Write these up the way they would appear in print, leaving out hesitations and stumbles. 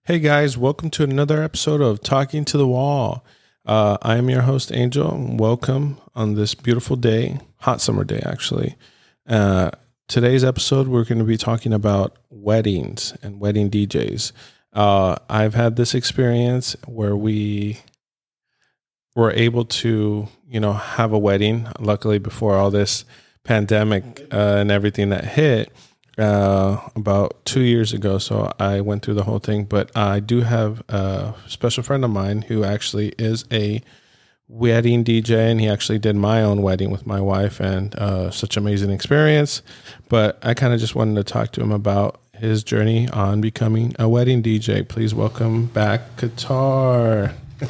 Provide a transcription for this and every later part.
Hey guys, welcome to another episode of Talking to the Wall. I am your host, Angel. Welcome on this beautiful day, hot summer day, actually. Today's episode, we're going to be talking about weddings and wedding DJs. I've had this experience where we were able to, have a wedding. Luckily, before all this pandemic and everything that hit, about 2 years ago. So I went through the whole thing, but I do have a special friend of mine who actually is a wedding DJ, and he actually did my own wedding with my wife, and such amazing experience. But I kind of just wanted to talk to him about his journey on becoming a wedding DJ. Please welcome back Qatar.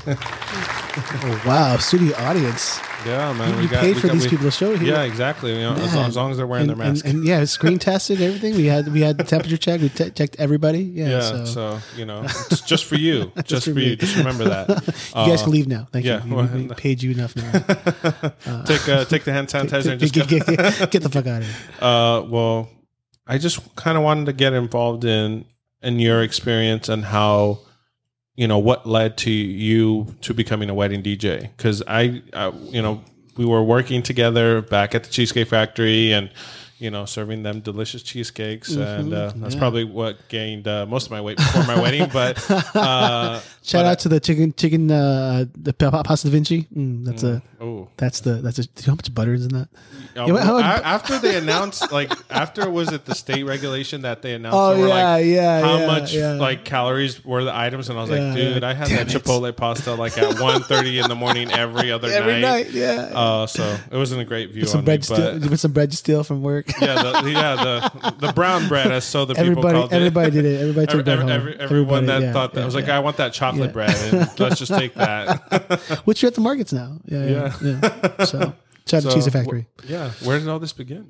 Oh, wow, studio audience. Yeah, man. We paid for these people to show here. Yeah, exactly. As long as they're wearing their mask. And yeah, screen tested everything. We had the temperature check. We checked everybody. Yeah. So it's just for you. just for you. Just remember that. You guys can leave now. Thank you. We Well, paid you enough now. take the hand sanitizer and just get the fuck out of here. Well, I just kind of wanted to get involved in your experience and how, what led to you to becoming a wedding DJ? Because we were working together back at the Cheesecake Factory and, serving them delicious cheesecakes. And that's probably what gained most of my weight before my wedding. But shout out to the chicken, the pasta da Vinci. That's do you know how much butter is in that? After they announced, after was it the state regulation that they announced? How much calories were the items? And I was like, dude, I had that Chipotle pasta at 1:30 in the morning every other night. So it wasn't a great view with some on bread me. With some bread you steal from work. The brown bread, as so the people called it. Everybody did it. Everybody took that home. Everyone that thought that. I was like, I want that chocolate bread, and let's just take that. Which you're at the markets now. Yeah. So shout out to Cheesecake Factory. Where did all this begin?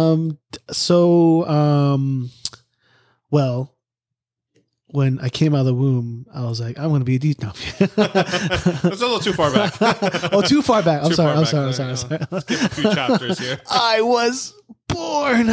Well, when I came out of the womb, I was like, I'm going to be a DJ. No. That's a little too far back. Too far back. I'm sorry. Skip a few chapters here. I was born.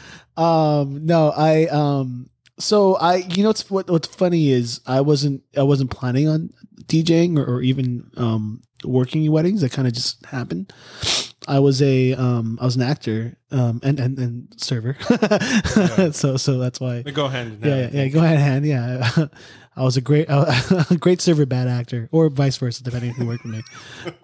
So what's funny is I wasn't planning on DJing or even working in weddings. That kind of just happened. I was an actor and server. So that's why they go hand in hand. Yeah, go hand in hand. Yeah. I was a great server, bad actor, or vice versa, depending on who worked with me.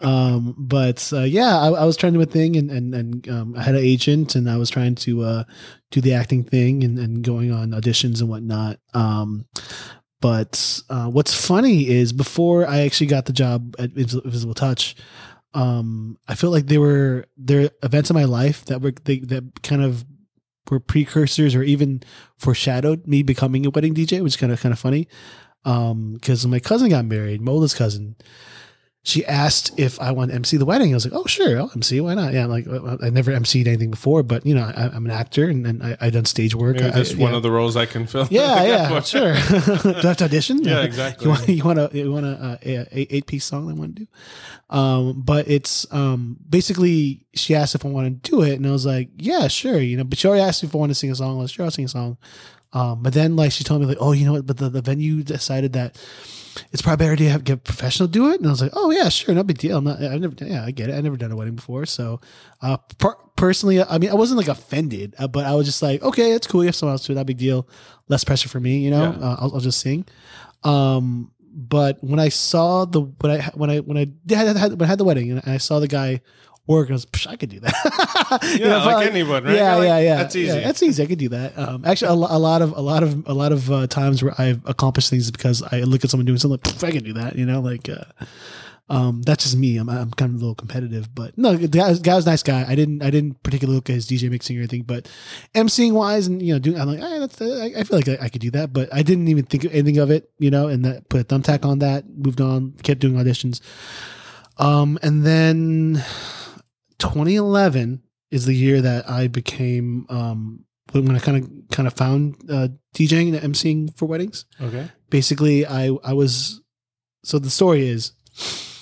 I was trying to do a thing, and I had an agent, and I was trying to do the acting thing and going on auditions and whatnot. But what's funny is before I actually got the job at Visible Touch, I feel like there were events in my life that kind of were precursors or even foreshadowed me becoming a wedding DJ, which is kind of funny. Because my cousin got married, my oldest cousin. She asked if I want to MC the wedding. I was like, oh, sure, I'll MC. Why not? Yeah, I'm like, I never MC'd anything before, but I'm an actor and I done stage work. Maybe that's one of the roles I can fill. Yeah, sure. Do I have to audition? Yeah, exactly. You want a 8-piece song I want to do? But it's basically she asked if I want to do it, and I was like, yeah, sure. But she already asked me if I want to sing a song. I was sure I'll sing a song. But then she told me oh, you know what? But the venue decided that it's probably better to get a professional do it. And I was like, oh yeah, sure. No big deal. I get it. I've never done a wedding before. So, personally, I mean, I wasn't offended, but I was just like, okay, it's cool. You have someone else do it. Not a big deal. Less pressure for me, I'll just sing. But when I saw when I had the wedding and I saw the guy work, I was, I could do that. Anyone, right? Yeah. That's easy. Yeah, that's easy. I could do that. Actually, a lot of times where I've accomplished things because I look at someone doing something, I can do that. That's just me. I'm kind of a little competitive, but no, the guy was a nice guy. I didn't particularly look at his DJ mixing or anything, but MCing wise and doing, I'm like, I feel like I could do that, but I didn't even think anything of it, and that put a thumbtack on that, moved on, kept doing auditions, and then 2011 is the year that I became when I kind of found DJing and emceeing for weddings. Okay. Basically, I was. So the story is,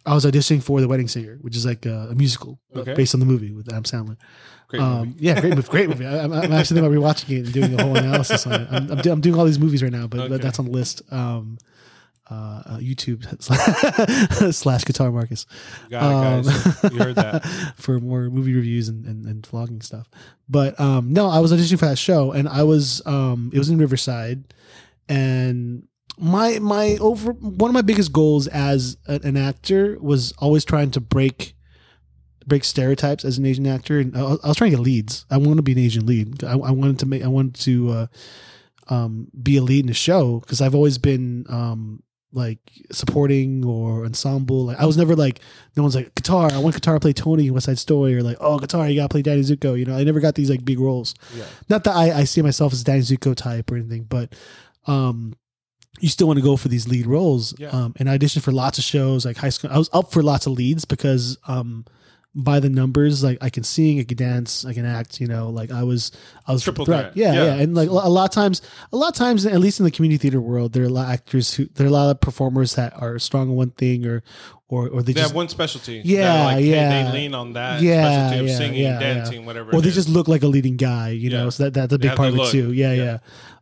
I was auditioning for The Wedding Singer, which is like a musical based on the movie with Adam Sandler. Great movie. Yeah, great movie. I'm actually thinking about rewatching it and doing a whole analysis on it. I'm doing all these movies right now, but that's on the list. YouTube / Guitar Marcus. Got it, guys. You heard that. For more movie reviews and vlogging stuff. But no, I was auditioning for that show, and I was it was in Riverside, and one of my biggest goals as an actor was always trying to break stereotypes as an Asian actor, and I was trying to get leads. I wanted to be an Asian lead. I wanted to be a lead in a show, because I've always been like supporting or ensemble. Like I was never like, no one's like, guitar, I want guitar to play Tony in West Side Story, or like, oh, guitar, you gotta play Danny Zuko. You know, I never got these like big roles. Yeah. Not that I see myself as Danny Zuko type or anything, but you still want to go for these lead roles. Yeah. And I auditioned for lots of shows, like high school. I was up for lots of leads because by the numbers, like I can sing, I can dance, I can act, you know, like I was triple threat. Yeah. And like a lot of times, at least in the community theater world, there are a lot of actors there are a lot of performers that are strong in one thing or they just have one specialty. Yeah. Like, yeah. They lean on that specialty of singing, dancing, whatever. Or they just look like a leading guy, you know, so that's a big part of it too. Yeah.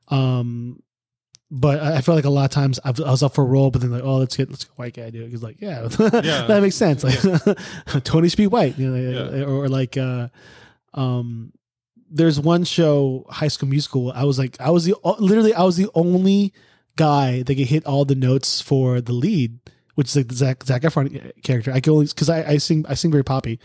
But I felt like a lot of times I was up for a role, but then like, oh, let's get a white guy to do it. Because like, that makes sense. Like Tony should be white, you know, or like, there's one show, High School Musical. I was the only guy that could hit all the notes for the lead, which is like the Zac Efron character. I can only because I sing very poppy.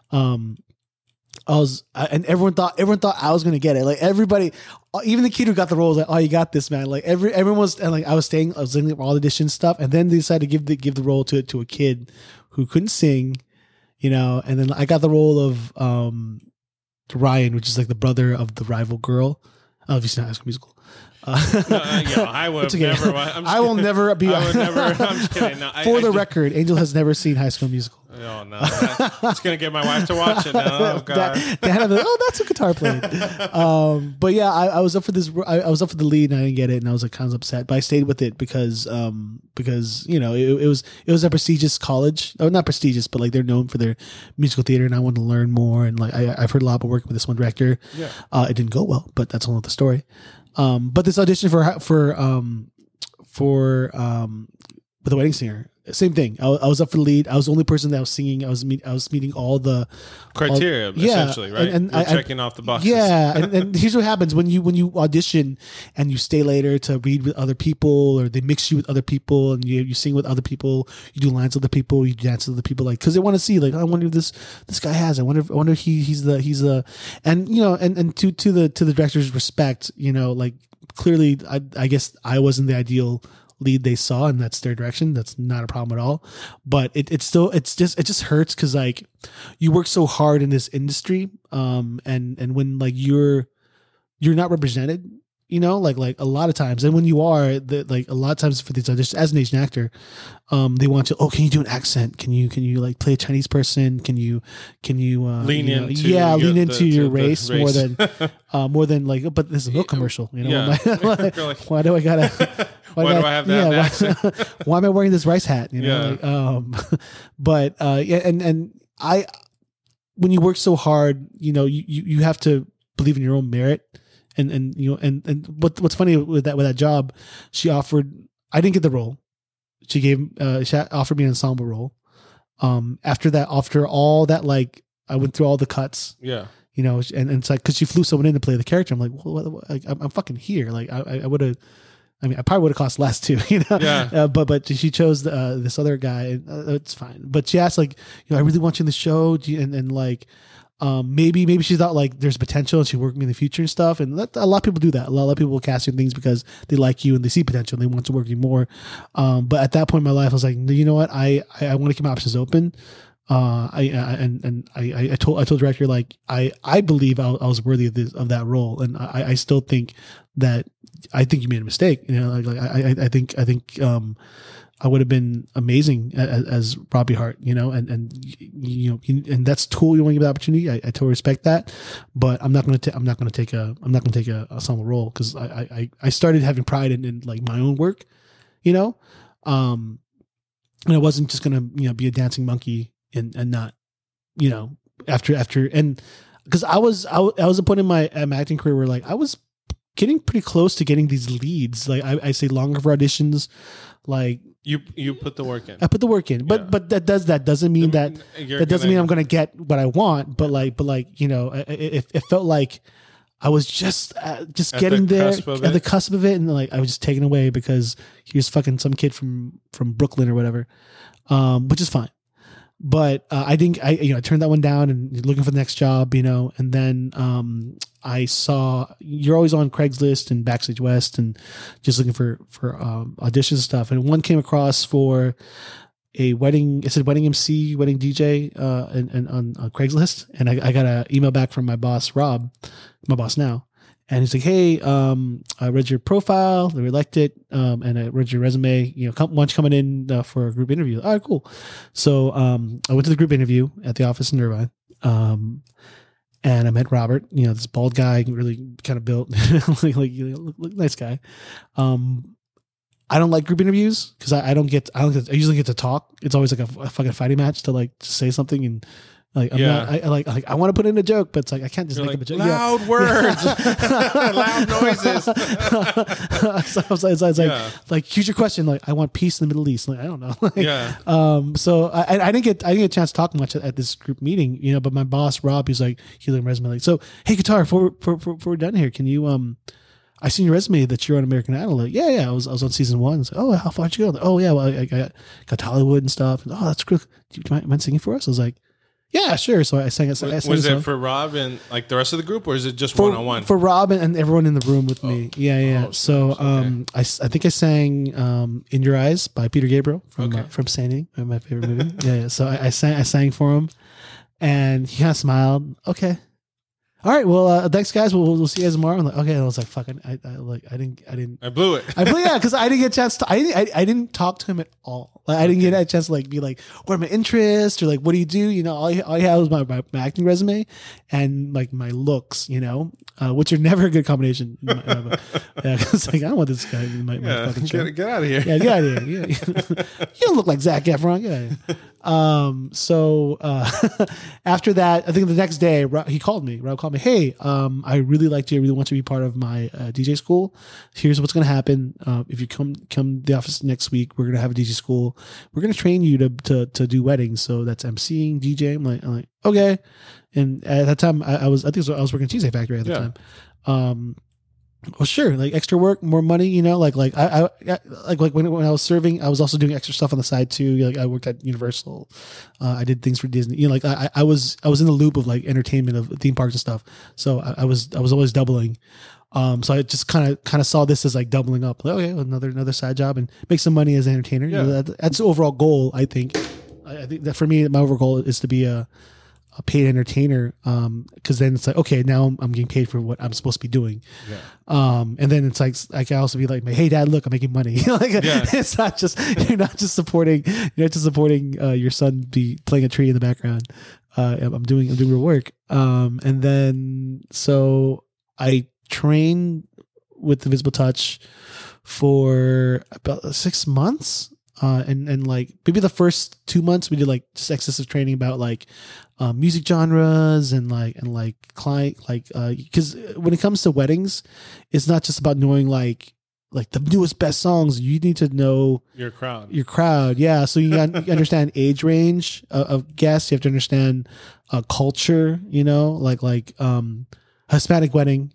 And everyone thought I was gonna get it. Like everybody, even the kid who got the role was like, "Oh, you got this, man!" Like everyone was, and like I was doing all the audition stuff, and then they decided to give the role to a kid who couldn't sing, you know. And then I got the role of Ryan, which is like the brother of the rival girl. Oh, if you've seen High School Musical. I would never. I will never be. I would never. I'm just kidding. No, For the record, Angel has never seen High School Musical. Oh no! It's gonna get my wife to watch it now. Oh god! That's a guitar playing. But yeah, I was up for this. I was up for the lead and I didn't get it, and I was like kind of upset. But I stayed with it because you know it was a prestigious college, or not prestigious, but like they're known for their musical theater, and I wanted to learn more. And like I've heard a lot about working with this one director. Yeah. It didn't go well, but that's another story. But this audition for The Wedding Singer, same thing. I was up for the lead. I was the only person that was singing. I was meeting all the criteria, essentially, right? And you're checking off the boxes. Yeah, and here's what happens when you audition and you stay later to read with other people, or they mix you with other people, and you sing with other people. You do lines with other people. You dance with other people, like because they want to see, like, I wonder if this guy has. I wonder if he's the, and you know, and to the director's respect, you know, like clearly, I guess I wasn't the ideal lead they saw, and that's their direction. That's not a problem at all. But it just hurts because like you work so hard in this industry, and when like you're not represented, you know, like a lot of times, and when you are, like a lot of times for these auditions as an Asian actor, they want to, can you do an accent? Can you like play a Chinese person? Can you lean into your race more than like, but this is a milk commercial, you know? Like, why do I gotta? Why do I have that accent? Why am I wearing this rice hat? You know, but and I, when you work so hard, you know, you have to believe in your own merit. And you know, and what's funny with that job, she offered, I didn't get the role. She offered me an ensemble role. After all that, like I went through all the cuts. Yeah. You know, and it's like, cause she flew someone in to play the character. I'm like, well, I'm fucking here. Like I would have, I mean, I probably would have cost less too, you know. Yeah. But she chose this other guy, and it's fine. But she asked, like, you know, I really want you in the show, and like, maybe she thought like there's potential and she work with me in the future and stuff. And a lot of people do that. A lot of people will cast you in things because they like you and they see potential and they want to work with you more. But at that point in my life, I was like, you know what? I want to keep my options open. I told the director, like, I believe I was worthy of that role, and I still think that I think you made a mistake. You know, like I think I would have been amazing as Robbie Hart. You know, and you know, and that's cool. You want to give the opportunity. I totally respect that, but I'm not going to take a ensemble role because I started having pride in like my own work. You know. and I wasn't just gonna be a dancing monkey and not after and because I was at a point in my acting career where like I was getting pretty close to getting these leads. Like I say longer for auditions, like. You put the work in. I put the work in, but that doesn't mean that doesn't mean I'm gonna get what I want. But it felt like I was just getting there at the cusp of it, and like I was just taken away because he was fucking some kid from Brooklyn or whatever, which is fine. But I turned that one down and looking for the next job, and then I saw you're always on Craigslist and Backstage West and just looking for auditions and stuff. And one came across for a wedding. It said wedding MC, wedding DJ, and on Craigslist. And I got an email back from my boss, Rob, my boss now. And he's like, hey, I read your profile, I liked it, and I read your resume. Why don't you coming in for a group interview? All right, cool. So I went to the group interview at the office in Irvine, and I met Robert. This bald guy, really kind of built, like nice guy. I don't like group interviews because I usually get to talk. It's always like a fucking fighting match to like to say something and. Like I'm not, I want to put in a joke, but it's like I can't just make up a joke. Loud words, loud noises. So I was like, here's your question. Like, I want peace in the Middle East. Like, I don't know. So I didn't get a chance to talk much at this group meeting, But my boss Rob, he's like, he looked at my resume like, so hey, guitar, before we're done here, can you I seen your resume that you're on American Idol. Like, yeah, I was on season 1. It's like, oh, how far did you go? Oh yeah, well I got to Hollywood and stuff. And, oh, that's cool. Do you mind singing for us? I was like. Yeah, sure. So I sang it. Was it for Rob and like the rest of the group, or is it just one-on-one? For Rob and everyone in the room with me. Yeah. So okay. I think I sang "In Your Eyes" by Peter Gabriel from Singing, my favorite movie. Yeah. So I sang for him, and he kind of smiled. Okay. All right. Well, thanks, guys. We'll see you guys tomorrow. I'm like, okay. And I was like, fucking, I didn't. I blew it. Yeah, because I didn't get a chance to. I didn't talk to him at all. Like, I didn't get a chance to like be like, what are my interests or like, what do you do? All you had was my acting resume and like my looks. Which are never a good combination. Yeah, it's like I don't want this guy in my fucking show. Get out of here. Yeah, get out of here. Yeah. You don't look like Zac Efron. Get out of here. So after that, I think the next day he called me. Rob called me. Hey, I really liked you. I really want you to be part of my DJ school. Here's what's going to happen. If you come to the office next week, we're going to have a DJ school. We're going to train you to do weddings. So that's MCing, DJ. I'm like, okay. And at that time, I was working at Cheesecake Factory at the time. Well, sure. Like extra work, more money, like I when I was serving, I was also doing extra stuff on the side too. Like I worked at Universal. I did things for Disney, like I was in the loop of like entertainment of theme parks and stuff. So I was always doubling. So I just kind of saw this as like doubling up. Like, okay, another side job and make some money as an entertainer. Yeah. That's the overall goal. I think that for me, my overall goal is to be a paid entertainer, because then it's like, okay, now I'm getting paid for what I'm supposed to be doing. And then it's like I can also be like, hey dad, look, I'm making money. It's not just you're not just supporting your son be playing a tree in the background. I'm doing real work. And then so I trained with Invisible Touch for about 6 months. And like maybe the first 2 months we did like just excessive training about like music genres and client because when it comes to weddings, it's not just about knowing like the newest best songs. You need to know your crowd. Yeah. So you understand age range of guests. You have to understand culture. Like Hispanic wedding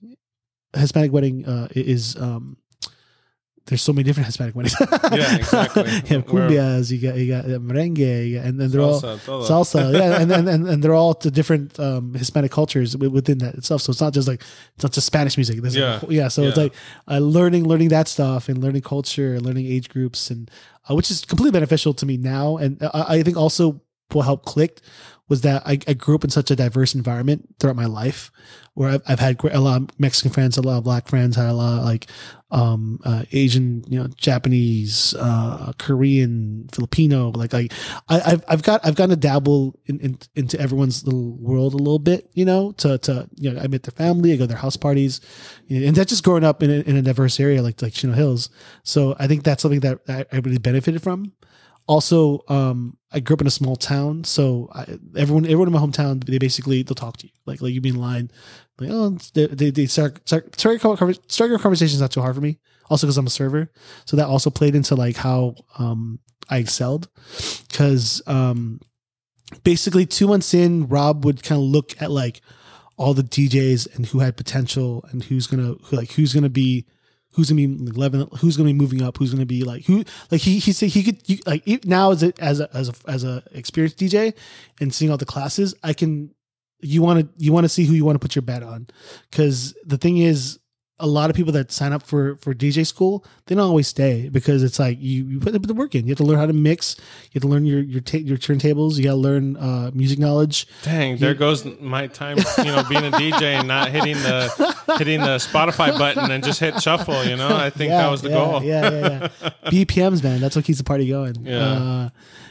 is there's so many different Hispanic weddings. Yeah, exactly. You have cumbias, you got merengue, and then they're salsa, yeah, and they're all to different Hispanic cultures within that itself. So it's not just Spanish music. So it's like learning that stuff and learning culture and learning age groups, and which is completely beneficial to me now. And I think also what helped click was that I grew up in such a diverse environment throughout my life, where I've had a lot of Mexican friends, a lot of Black friends, had a lot of like Asian, Japanese, Korean, Filipino. I've gotten to dabble into everyone's little world a little bit, I met their family, I go to their house parties, and that's just growing up in a diverse area like Chino Hills. So I think that's something that I really benefited from. Also, I grew up in a small town, so everyone in my hometown, they'll talk to you. Like you be in line, like, oh, they starting conversations not too hard for me. Also, because I'm a server, so that also played into like how I excelled. Because basically 2 months in, Rob would kind of look at like all the DJs and who had potential and who's gonna be moving up, who's gonna be like who, like he said he could like now as a experienced DJ and seeing all the classes, you want to see who you want to put your bet on, because the thing is, a lot of people that sign up for DJ school, they don't always stay, because it's like you put the work in. You have to learn how to mix. You have to learn your turntables. You got to learn music knowledge. Dang, there goes my time. Being a DJ and not hitting the Spotify button and just hit shuffle. I think that was the goal. Yeah. BPMs, man. That's what keeps the party going. Yeah.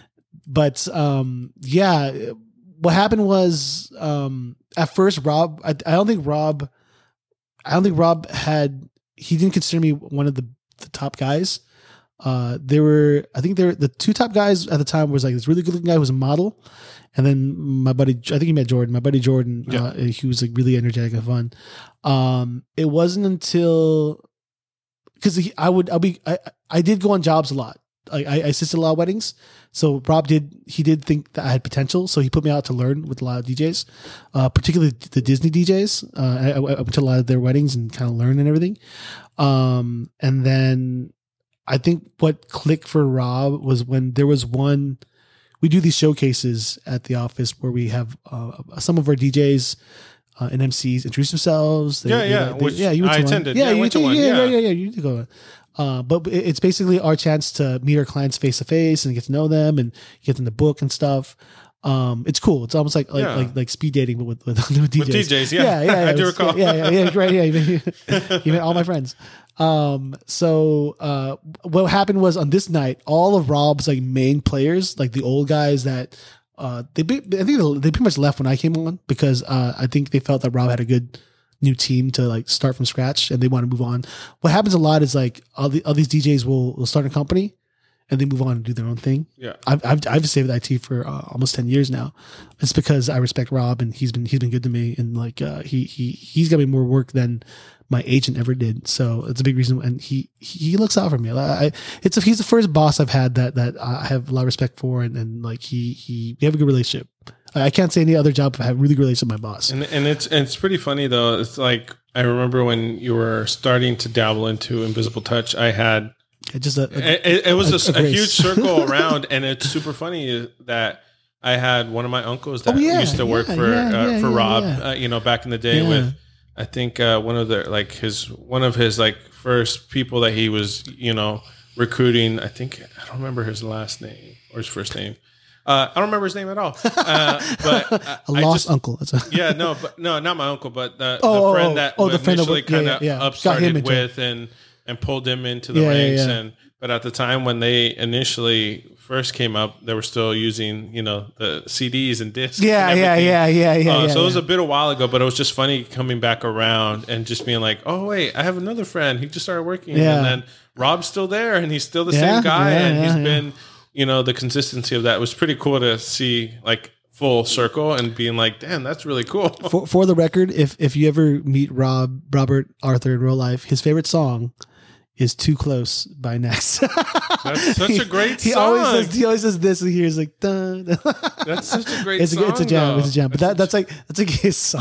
What happened was at first Rob. I don't think Rob he didn't consider me one of the top guys. The 2 top guys at the time was like this really good looking guy who was a model. And then my buddy, I think he met Jordan, he was like really energetic and fun. It wasn't until, cause I did go on jobs a lot. I assisted a lot of weddings. So Rob did think that I had potential. So he put me out to learn with a lot of DJs, particularly the Disney DJs. I went to a lot of their weddings and kind of learned and everything. And then I think what clicked for Rob was when there was we do these showcases at the office where we have some of our DJs and MCs introduce themselves. You went to attended. Yeah, you went to one. Yeah, you did go. But it's basically our chance to meet our clients face to face and get to know them and get them the book and stuff. It's cool. It's almost like speed dating, but with DJs. With DJs, yeah. I do recall. Yeah, right. Yeah, you met all my friends. So what happened was on this night, all of Rob's like main players, like the old guys that they pretty much left when I came on, because I think they felt that Rob had a good new team to like start from scratch and they want to move on. What happens a lot is like all these DJs will start a company and they move on and do their own thing. Yeah. I've saved IT for almost 10 years now. It's because I respect Rob and he's been good to me, and like he's got me more work than my agent ever did. So it's a big reason, and he looks out for me. He's the first boss I've had that I have a lot of respect for, and like we have a good relationship. I can't say any other job I have a really good relationship with my boss. And it's pretty funny though. It's like I remember when you were starting to dabble into Invisible Touch, I had it was a huge circle around, and it's super funny that I had one of my uncles that used to work for Rob, back in the day with, I think one of his like first people that he was recruiting. I don't remember his last name or his first name. I don't remember his name at all. But a lost uncle. No, not my uncle, but the friend that initially kind of upstarted with and pulled him into the ranks. But at the time when they initially first came up, they were still using the CDs and discs. So it was a bit a while ago, but it was just funny coming back around and just being like, oh wait, I have another friend. He just started working, and then Rob's still there, and he's still the same guy, and he's been. The consistency of that was pretty cool to see, like full circle, and being like, damn, that's really cool. For the record, if you ever meet Robert Arthur in real life, his favorite song is "Too Close" by Next. That's such a great song. He always says this, and he's like, dun. That's such a great song. It's a jam. It's a jam. But that's like his song.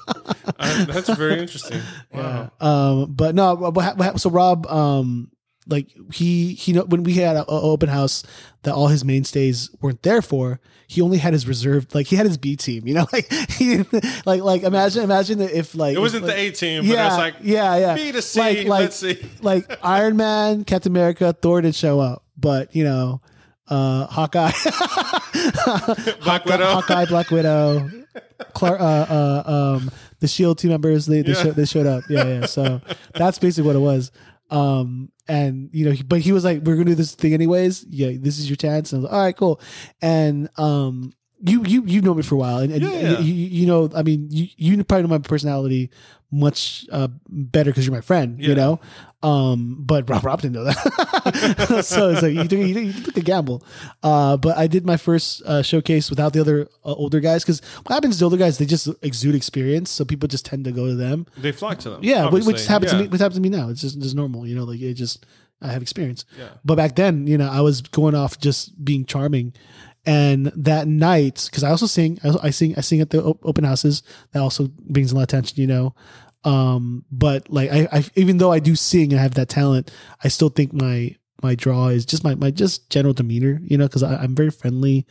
That's very interesting. Wow. Yeah. But no. So Rob, like he when we had an open house that all his mainstays weren't there for, he only had his reserve, like he had his B team, like he like imagine if like it wasn't the A team, but it was like B to C, let's see, like Iron Man, Captain America, Thor didn't show up, but Hawkeye, Black Widow, Clark, the Shield team members, they showed up, so that's basically what it was. And but he was like, we're gonna do this thing anyways. Yeah, this is your chance. And I was like, all right, cool. And you know me for a while, and Yeah. you know, I mean, you probably know my personality much better because you're my friend, Yeah. you know. But Rob didn't know that, so it's like you took a gamble. But I did my first showcase without the other older guys, because what happens to the older guys, they just exude experience, so people just tend to go to them. They flock to them. Yeah, obviously. which happens to Yeah. me. Which happens to me now. It's just normal, you know. Like it just, I have experience. Yeah. But back then, you know, I was going off just being charming. And that night, because I also sing, I sing at the open houses. That also brings a lot of attention, you know. But like I even though I do sing and I have that talent, I still think my draw is just my just general demeanor, you know, because I'm very friendly.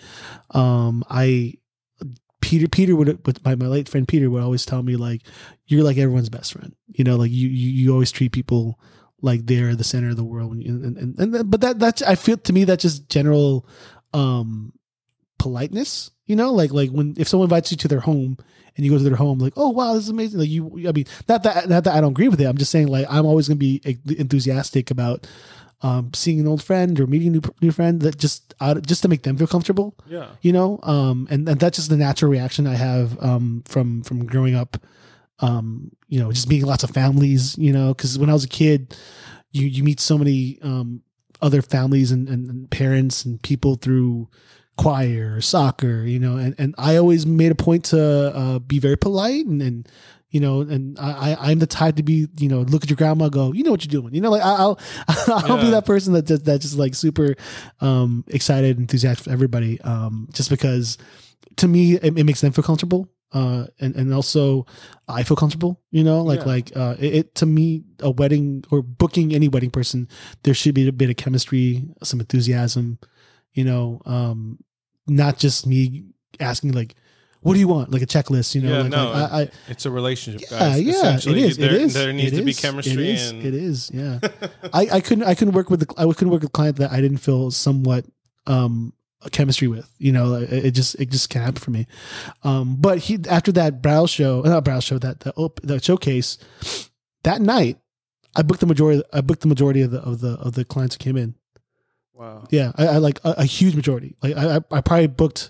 Peter would my late friend Peter would always tell me, like, you're like everyone's best friend, you know, like you always treat people like they're the center of the world, but that's, I feel, to me, that's just general politeness, you know, like when, if someone invites you to their home and you go to their home, like, oh wow, this is amazing, like I mean, not that I don't agree with it, I'm just saying, like, I'm always going to be enthusiastic about seeing an old friend or meeting a new friend, that just to make them feel comfortable, Yeah. you know, and that's just the natural reaction I have from growing up, you know, just meeting lots of families, you know, because when I was a kid, you meet so many other families and parents and people through choir or soccer, you know, and I always made a point to be very polite and you know, and I'm the type to be, you know, look at your grandma, go, you know what you're doing, you know, like I'll be that person that just like super excited, enthusiastic for everybody, just because to me it makes them feel comfortable, and also I feel comfortable, you know, like it to me, a wedding or booking any wedding person, there should be a bit of chemistry, some enthusiasm, you know, not just me asking, like, what do you want? Like a checklist, you know? Yeah, like, it's a relationship, yeah, guys. yeah, Essentially, it is. There needs to be chemistry. It is. Yeah. I couldn't work with a client that I didn't feel somewhat chemistry with, you know. It just can't happen for me. But after that that showcase, that night, I booked the majority of the clients who came in. Wow. Yeah, I like a huge majority. Like I probably booked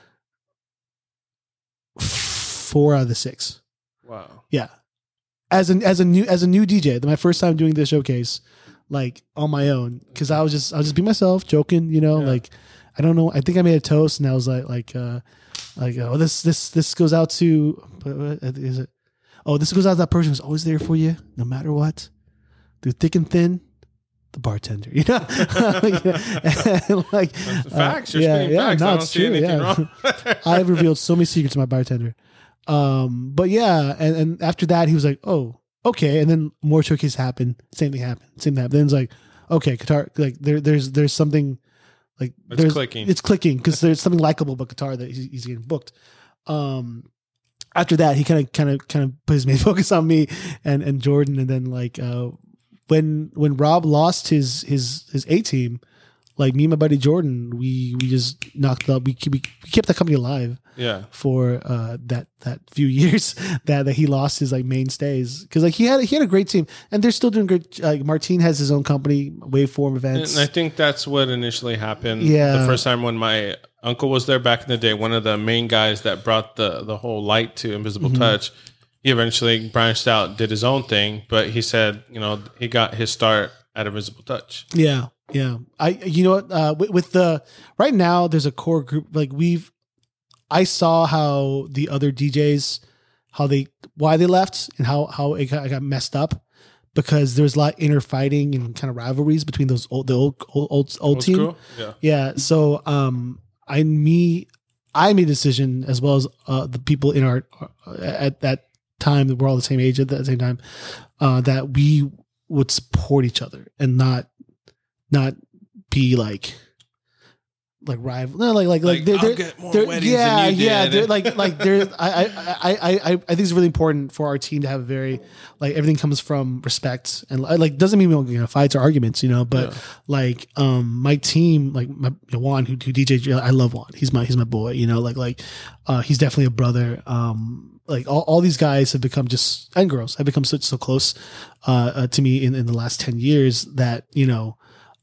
4 out of the 6. Wow. Yeah. As a new DJ, my first time doing this showcase, like on my own, because I'll just be myself, joking, you know, like I don't know. I think I made a toast and I was oh, this goes out to, what is it? Oh, this goes out to that person who's always there for you, no matter what, through thick and thin. The bartender, you know, like facts. You're spitting facts. I don't see anything wrong. I've revealed so many secrets to my bartender. But yeah, and after that, he was like, "Oh, okay." And then more showcases happened. Same thing happened. Then it's like, okay, guitar. Like there's something like it's clicking. It's clicking because there's something likable about guitar that he's getting booked. After that, he kind of put his main focus on me and Jordan, and then like. When Rob lost his A team, like me and my buddy Jordan, we just knocked up. We kept that company alive. Yeah. For that few years that he lost his like mainstays, because like he had a great team and they're still doing great. Like Martine has his own company, Waveform Events, and I think that's what initially happened. Yeah. The first time when my uncle was there back in the day, one of the main guys that brought the whole light to Invisible Touch. He eventually branched out, did his own thing, but he said, you know, he got his start at Invisible Touch. Yeah. You know what? With the right now, there's a core group. Like I saw how the other DJs, why they left and how it got messed up, because there's a lot of inner fighting and kind of rivalries between the old team. School? Yeah. So I made a decision, as well as the people in our at that time, that we're all the same age at the same time, that we would support each other and not be like rival. No, like I'll get more weddings than you did. They're like they're I think it's really important for our team to have a very, like, everything comes from respect, and like doesn't mean we won't get fights or arguments, you know, but like my team, like my Juan who DJs, I love Juan. He's my boy, you know, like he's definitely a brother. Like all these guys have become and girls have become so close to me in the last 10 years that, you know,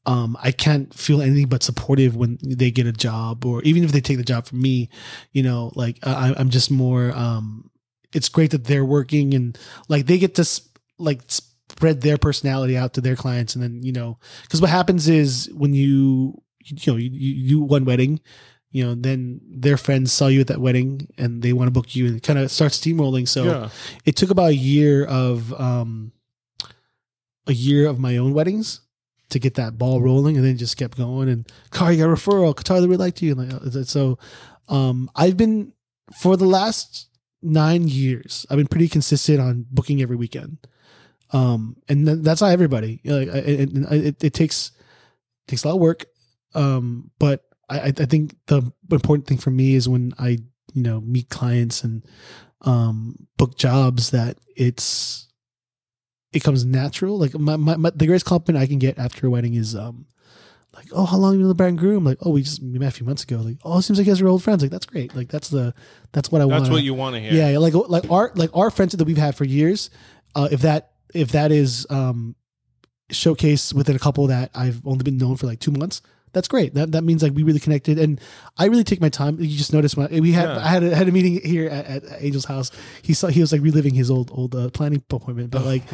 I can't feel anything but supportive when they get a job, or even if they take the job from me, like I'm just more, it's great that they're working and like they get to spread their personality out to their clients. And then, cause what happens is when you do one wedding, then their friends saw you at that wedding and they want to book you, and it kind of starts steamrolling. So it took about a year of my own weddings to get that ball rolling, and then it just kept going. And Car, you got a referral. Qatar, they really liked you. And so, I've been, for the last 9 years, I've been pretty consistent on booking every weekend. And that's not everybody. It takes a lot of work. But I think the important thing for me is when I, meet clients and, book jobs, that it comes natural. Like the greatest compliment I can get after a wedding is, like, oh, how long have you been the bride and groom? Like, oh, we met a few months ago. Like, oh, it seems like you guys are old friends. Like, that's great. Like, that's what I want. That's what you want to hear. Yeah. Like our friendship that we've had for years. If that is, showcased within a couple that I've only been known for like 2 months, that's great. That means like we really connected, and I really take my time. You just noticed when I had a meeting here at Angel's house. He was like reliving his old planning appointment, but like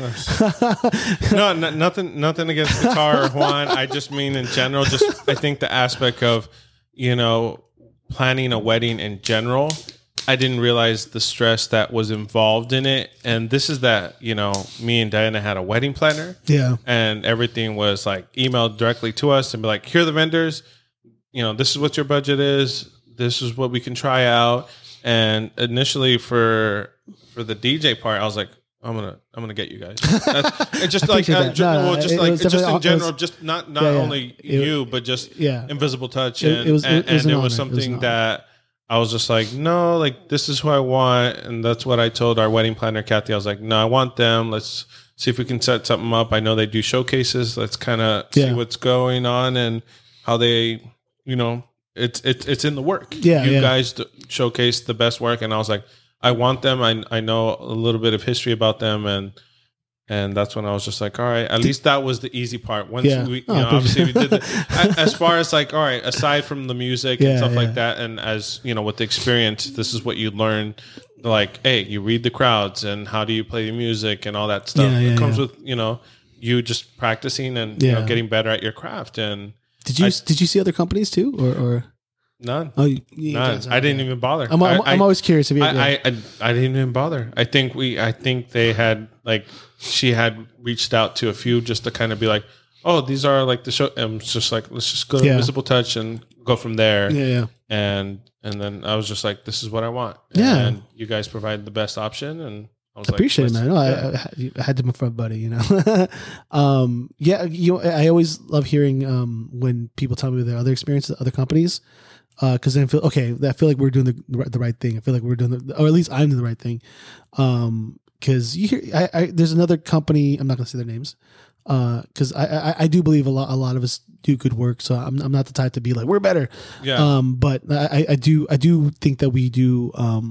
nothing against Qatar or Juan. I just mean in general. Just I think the aspect of planning a wedding in general. I didn't realize the stress that was involved in it. And this is that, me and Diana had a wedding planner. Yeah. And everything was like emailed directly to us and be like, here are the vendors. This is what your budget is. This is what we can try out. And initially for the DJ part, I was like, I'm gonna get you guys. It's just like just in general, just not only you, but just Invisible Touch, and it was something that I was just like, no, like this is who I want, and that's what I told our wedding planner, Kathy. I was like, no, I want them. Let's see if we can set something up. I know they do showcases. Let's kind of see what's going on and how they, it's in the work. You guys showcase the best work, and I was like, I want them. I know a little bit of history about them, and that's when I was just like, all right, at least that was the easy part. Once obviously we did as far as like, all right, aside from the music and stuff like that, and as with the experience, this is what you learn. Like, hey, you read the crowds, and how do you play the music and all that stuff. It comes with you just practicing and getting better at your craft. And did you see other companies too, or? None. Oh, none. I didn't even bother. I'm always curious. If you, I didn't even bother. I think they had she had reached out to a few just to kind of be like, oh, these are like the show. And it's just like, let's just go to Invisible Touch and go from there. Yeah. And then I was just like, this is what I want. And you guys provide the best option, and I was appreciate it, man. No, I had to my front buddy, I always love hearing when people tell me their other experiences at other companies. Because then I feel like we're doing the right thing. I feel like we're doing or at least I'm doing the right thing. Because you hear, there's another company. I'm not going to say their names. Because I do believe a lot of us do good work. So I'm not the type to be like we're better. Yeah. But I do think that we do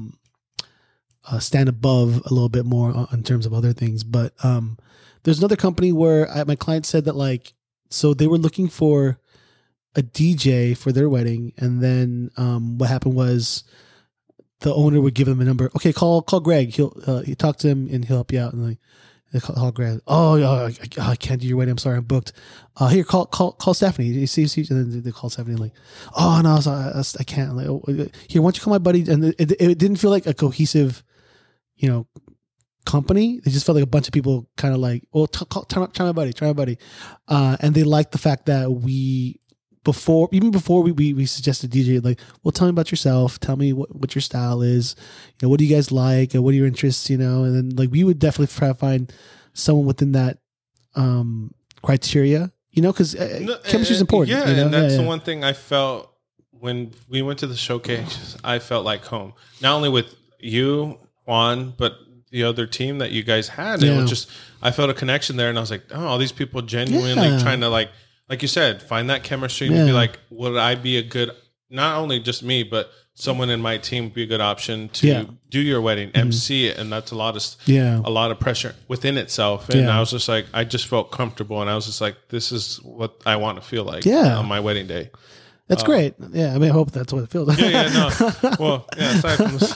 stand above a little bit more in terms of other things. But there's another company where my client said that so they were looking for a DJ for their wedding, and then what happened was the owner would give them a number. Okay, call Greg. He'll you talk to him and he'll help you out. And they call Greg. Oh, I can't do your wedding. I'm sorry, I'm booked. Here, call Stephanie. You see, and then they call Stephanie. Like, oh no, I can't. Here, why don't you call my buddy? And it didn't feel like a cohesive, company. They just felt like a bunch of people kind of like, well, try my buddy. And they liked the fact that before we suggested DJ, like, well, tell me about yourself. Tell me what your style is. What do you guys like? What are your interests? And then we would definitely try to find someone within that criteria. Because chemistry is important. Yeah, and that's the one thing I felt when we went to the showcase. I felt like home, not only with you, Juan, but the other team that you guys had. It was just, I felt a connection there, and I was like, oh, all these people genuinely trying to like you said, find that chemistry and be like, would I be a good not only just me, but someone in my team would be a good option to Yeah. do your wedding, MC it, and that's a lot of pressure within itself. And Yeah. I was just like, I just felt comfortable, and I was just like, this is what I want to feel like Yeah. on my wedding day. That's great. Yeah, I mean, I hope that's what it feels like. No. Well, yeah. Aside from this,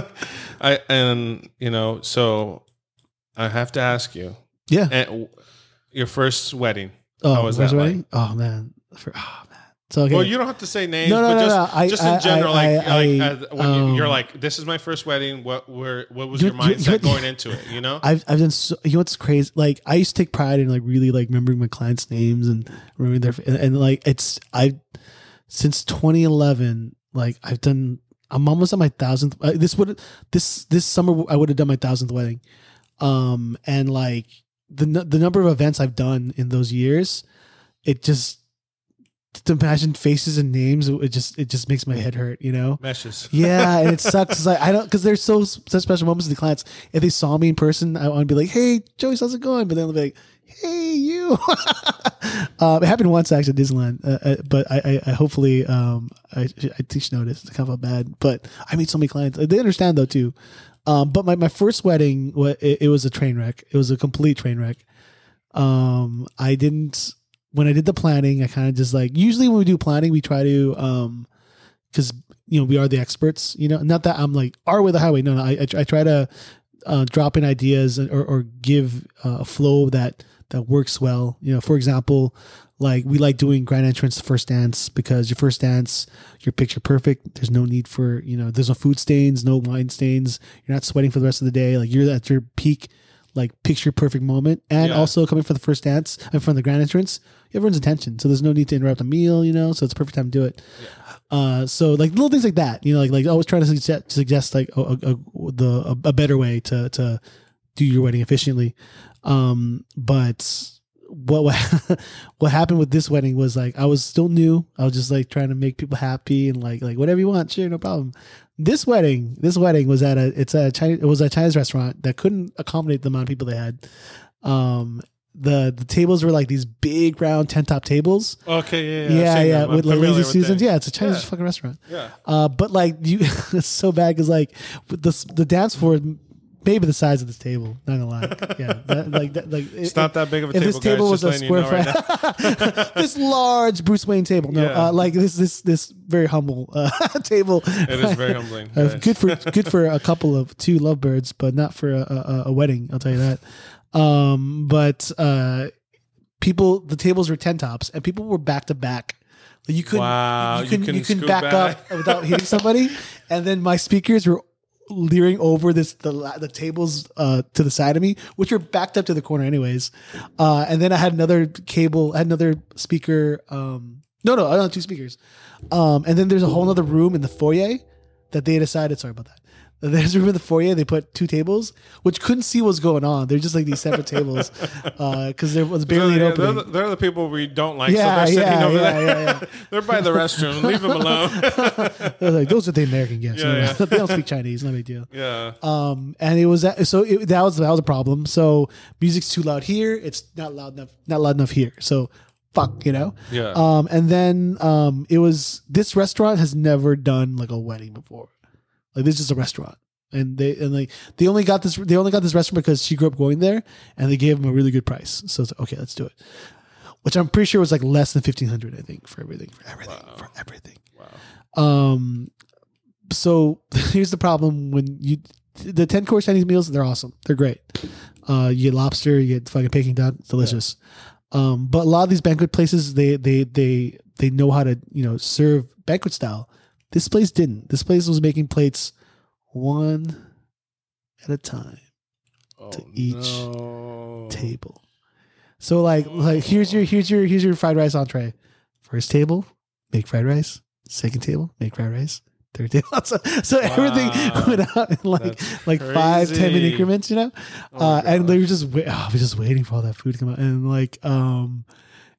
so I have to ask you, Yeah. your first wedding. Oh, how was that like? wedding? Oh man. So okay. Well, you don't have to say names, No, but no. just in general, when you're um, like, this is my first wedding. What was your mindset going into it? You know, I've done so, you know what's crazy? Like I used to take pride in like really like remembering my clients' names and remembering and like since 2011, like I'm almost at my 1,000th. This summer I would have done my 1,000th wedding, and like the number of events I've done in those years, it just to imagine faces and names, it just makes my head hurt, you know. meshes. Yeah, and it sucks. It's like I don't because there's such special moments with the clients. If they saw me in person, I want to be like, "Hey, Joey, how's it going?" But then they'll be like, "Hey, you." It happened once actually at Disneyland, but I hopefully I think she noticed. I kind of felt bad, but I meet so many clients. They understand though too. But my first wedding, it was a train wreck. It was a complete train wreck. I didn't. When I did the planning, I kind of just like, usually when we do planning, we try to, cause we are the experts, not that I'm like our way, the highway. No, I try to, drop in ideas or give a flow that works well. For example, like we like doing grand entrance, first dance, because your first dance, you're picture perfect. There's no need for, there's no food stains, no wine stains. You're not sweating for the rest of the day. Like you're at your peak, like picture perfect moment. And also coming for the first dance and from the grand entrance, everyone's attention. So there's no need to interrupt a meal, so it's a perfect time to do it. Yeah. So like little things like that, like always trying to suggest like a better way to do your wedding efficiently. But what happened with this wedding was like, I was still new. I was just like trying to make people happy and like whatever you want. Sure. No problem. This wedding was at a Chinese restaurant that couldn't accommodate the amount of people they had. The tables were like these big round tent top tables. Okay, yeah, with like lazy Susans. Yeah, it's a Chinese fucking restaurant. Yeah. But like it's so bad because like the dance floor maybe the size of this table. Not gonna lie. Yeah, it's not that big of a table. If this table guys, was a square foot, this large Bruce Wayne table. No, like this very humble table. It is very humbling. Good for a couple of two lovebirds, but not for a wedding. I'll tell you that. But the tables were 10 tops and people were back to back. You couldn't back up without hitting somebody. And then my speakers were leering over the tables to the side of me, which were backed up to the corner anyways. And then I had another speaker. I had two speakers. And then there's a whole other room in the foyer that they decided. Sorry about that. There's a room in the foyer. They put two tables, which couldn't see what's going on. They're just like these separate tables because there was barely an opening. They're the people we don't like, so they're sitting over there. Yeah. They're by the restroom. Leave them alone. They're like, those are the American guests. Yeah. They don't speak Chinese. No big deal. Yeah. And it was that was a problem. So music's too loud here. It's not loud enough here. So fuck, Yeah. And then it was this restaurant has never done like a wedding before. Like this is just a restaurant, and they only got this restaurant because she grew up going there, and they gave them a really good price. So it's like, okay, let's do it. Which I'm pretty sure was like less than $1,500, I think, for everything. Wow. So here's the problem: the 10-course Chinese meals, they're awesome, they're great. You get lobster, you get fucking Peking duck, it's delicious. Yeah. But a lot of these banquet places, they know how to serve banquet style. This place didn't. This place was making plates one at a time to each table. So like here's your fried rice entree. First table, make fried rice. Second table, make fried rice. Third table. So everything went out in like 5-10 minute increments, and they were just I was just waiting for all that food to come out, and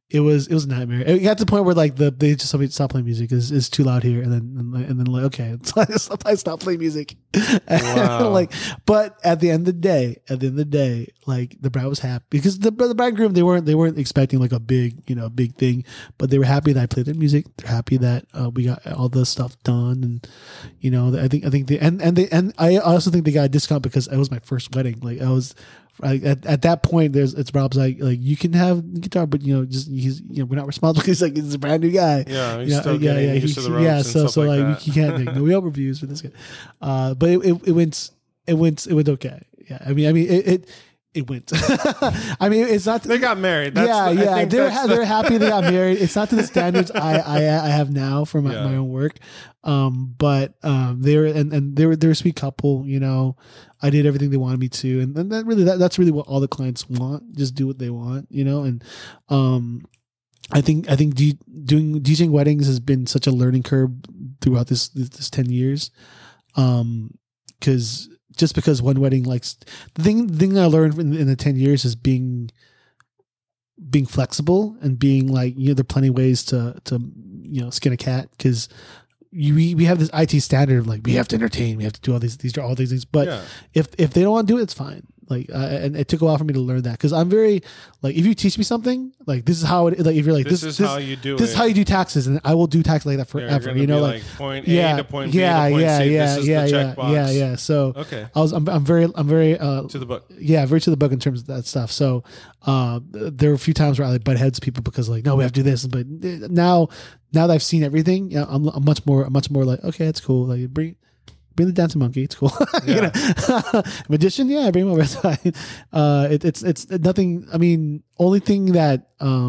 it was a nightmare. It got to the point where like they just told me stop playing music. It's too loud here, and then like okay, I stopped playing music. Wow. Like, but at the end of the day, like the bride was happy because the bride and groom they weren't expecting like a big thing, but they were happy that I played their music. They're happy that we got all the stuff done, and I think they and I also think they got a discount because it was my first wedding. Like I was. At that point, it's Rob's like you can have guitar, but he's we're not responsible because like he's a brand new guy. Yeah, he's still getting used to the ropes. Yeah, so like that. you can't make no overviews for this guy. But it went okay. Yeah, I mean it went. I mean, it's not. They got married. They're happy they got married. It's not to the standards I have now for my own work. But they were and they were a sweet couple. I did everything they wanted me to, and that's really what all the clients want. Just do what they want, and I think doing DJing weddings has been such a learning curve throughout this 10 years, because one wedding the thing I learned in the 10 years is being flexible and being like there are plenty of ways to skin a cat because. We have this IT standard of like we have to entertain, we have to do all these things. But if they don't want to do it, it's fine. Like and it took a while for me to learn that because I'm very like if you teach me something like this is how it like if you're like this is how you do this is how you do taxes and I will do taxes like that forever. Like point A to point B to point C. This is the checkbox. Yeah. So okay, I'm very to the book. Yeah, very to the book in terms of that stuff. So there were a few times where I like butt heads people because like no we have to do this, but now that I've seen everything, I'm much more like okay, it's cool. Like bring the dancing monkey, it's cool. Magician, yeah, bring him over. It's nothing. I mean, only thing that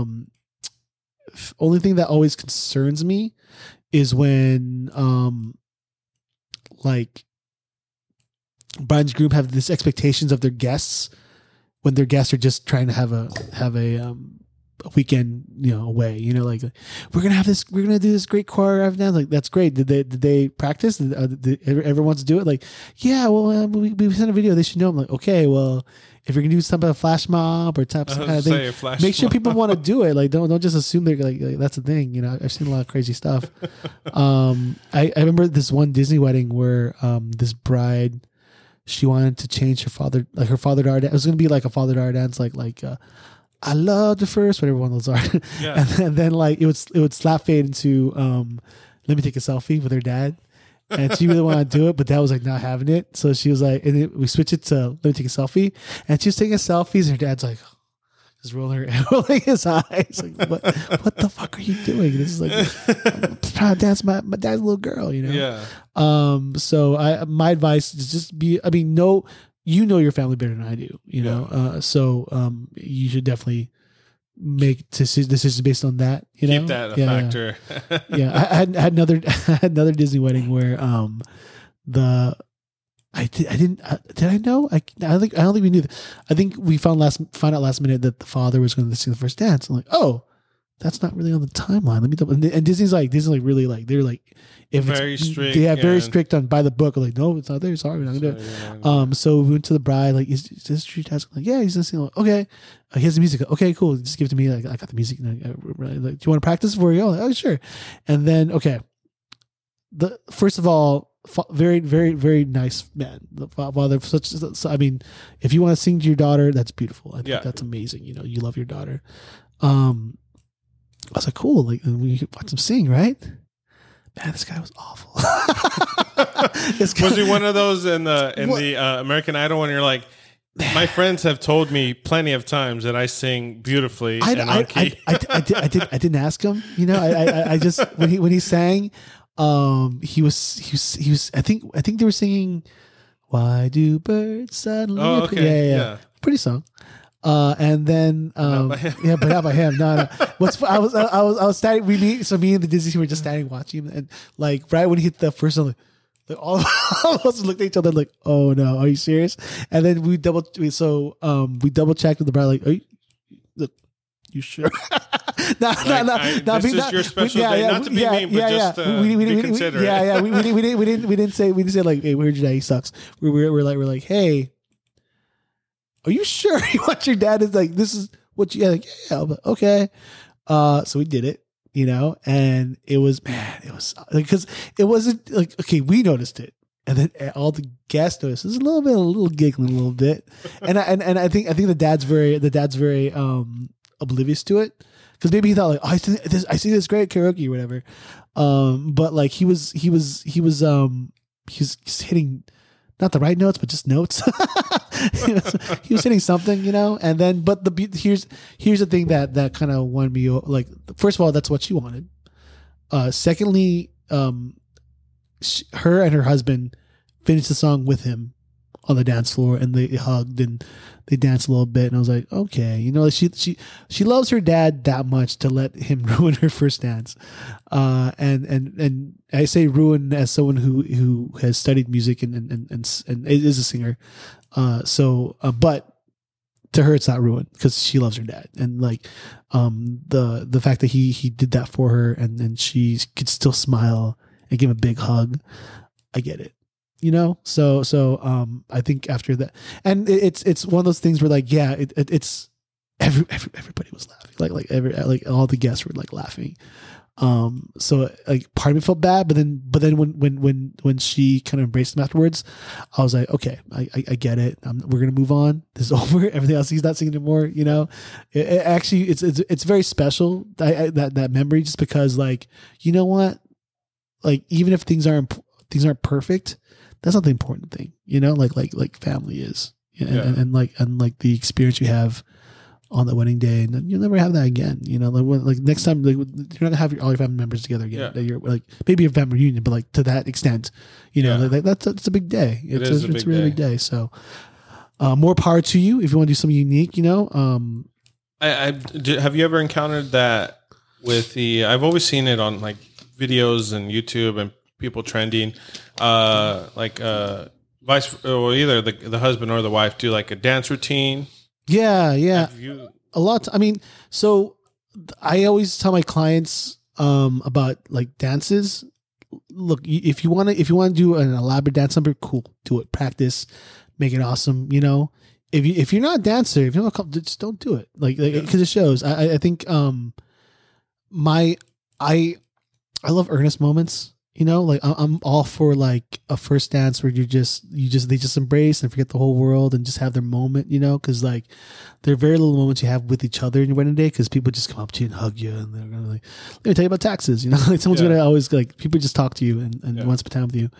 always concerns me is when like bride's group have this expectations of their guests when their guests are just trying to have a weekend, away, like we're gonna do this great choreographed dance. Like that's great. Did they practice? Did everyone wants to do it? Like, yeah, well, we sent a video. They should know. I'm like, okay, well, if you're gonna do something like a flash mob or some kind of thing, make sure people want to do it. Like, don't just assume they're like that's a thing. I've seen a lot of crazy stuff. I remember this one Disney wedding where this bride. She wanted to change her father daughter. It was going to be like a father daughter dance, like I love the first, whatever one of those are. Yeah. and then like it would slap fade into let me take a selfie with her dad, and she really wanted to do it, but dad was like not having it. So she was like, and we switched it to let me take a selfie, and she was taking selfies, and her dad's like just rolling his eyes, like what the fuck are you doing? This is like I'm trying to dance my dad's little girl, Yeah. So my advice is just be. I mean, no. Your family better than I do, so you should definitely make decisions based on that. Keep that a factor. Yeah, I had another Disney wedding where did I know? I don't think we knew. I think we found out last minute that the father was going to sing the first dance. I'm like, oh, that's not really on the timeline. Let me double. And Disney's like really like they're like if very strict. Yeah, very strict on by the book. Like, no, it's not there. Sorry, we're not gonna do it. So we went to the bride. Like, is this true task? Like, yeah, he's listening. Like, okay, he has the music. Okay, cool. Just give it to me. Like, I got the music. Like, do you want to practice before you go? Like, oh, sure. And then first of all, very, very, very nice man. The father, I mean, if you want to sing to your daughter, that's beautiful. I think that's amazing. You love your daughter. I was like, cool. Like, we watch him sing, right? Man, this guy was awful. Was he one of those in the American Idol when you're like, my friends have told me plenty of times that I sing beautifully and on key. I didn't ask him. I just when he sang, he was. I think they were singing, "Why do birds suddenly?" Oh, okay, yeah. Pretty song. And then, but not by him. No. I was standing. Me and the Disney team were just standing watching him, and like right when he hit the first one, like all of us looked at each other like, "Oh no, are you serious?" And then we double checked with the bride, like, "Are you sure?" This is your special day. Not to be mean, but just be considerate. We didn't say like, "Hey, we heard your dad, he sucks." We're like, "Hey, are you sure you want your dad is like this is what you like?" Yeah, but okay. So we did it, and it was, man, it was like, because it wasn't like, okay, we noticed it. And then all the guests noticed. There's a little giggling a little bit. And I think the dad's very oblivious to it. Because maybe he thought like, oh, I see this great karaoke or whatever. But like he was hitting not the right notes, but just notes. he was hitting something, And then, but here's the thing that kind of won me. Like, first of all, that's what she wanted. Secondly, her and her husband finished the song with him on the dance floor, and they hugged and they danced a little bit. And I was like, okay, she loves her dad that much to let him ruin her first dance. And I say ruin as someone who has studied music and is a singer. But to her, it's not ruined because she loves her dad. And like, the fact that he did that for her, and then she could still smile and give him a big hug. I get it, So I think after that, and it's one of those things where like, yeah, it's everybody was laughing, like all the guests were like laughing. So like part of me felt bad, but then when she kind of embraced him afterwards, I was like, okay, I get it. We're gonna move on. This is over. Everything else, he's not singing anymore. It actually, it's very special. That memory, just because like, you know what. Like, even if things aren't perfect, that's not the important thing, like family is, and like the experience you have on the wedding day, and then you'll never have that again, like next time, like, you're not gonna have all your family members together again. You're like, maybe a family reunion, but like to that extent, like that's a big day. It's a really big day. So, more power to you if you want to do something unique, Have you ever encountered that with I've always seen it on like videos and YouTube and people trending, either the husband or the wife do like a dance routine. Yeah. A lot. I mean, so I always tell my clients about like dances. Look, if you want to do an elaborate dance number, cool, do it. Practice, make it awesome. If you're not a dancer, if you're not, just don't do it. Like because it shows. I think I love earnest moments, like I'm all for like a first dance where they just embrace and forget the whole world and just have their moment, cause like there are very little moments you have with each other in your wedding day. Cause people just come up to you and hug you and they're going to like, let me tell you about taxes, like someone's going to always like, people just talk to you and want to spend time with you.